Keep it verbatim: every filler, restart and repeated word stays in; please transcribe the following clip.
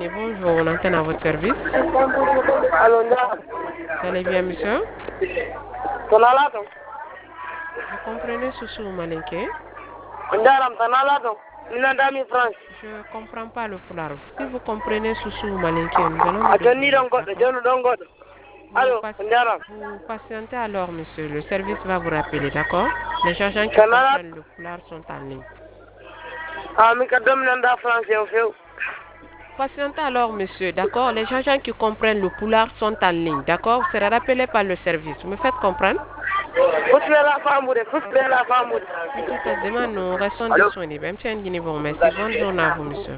Guinée, bonjour, on antenne à votre service. Allo, Ndiaram. Vous allez bien, monsieur? Tanalato. Vous comprenez Soussou Malinké? Ndiaram, Tanalato. Ninandami France. Je ne comprends pas le foulard. Si vous comprenez Soussou Malinké, nous allons nous Atoni débrouiller, Dongo, d'accord? John Dongo. Vous, Allo, passe- Ndiaram. vous patientez alors, monsieur. Le service va vous rappeler, d'accord? Les agents qui Tanalato. comprennent le foulard sont en ligne. Ah, mi ka dominanda France yow few. Patientez alors, monsieur, d'accord? Les agents qui comprennent le foulard sont en ligne, d'accord? Vous serez rappelé par le service. Vous me faites comprendre? Fusle la fambude, fusle la fambude. Tout à fait, demain, nous restons Allo. disponibles. M T N Guinée vous remercie. Bonne journée à vous, monsieur.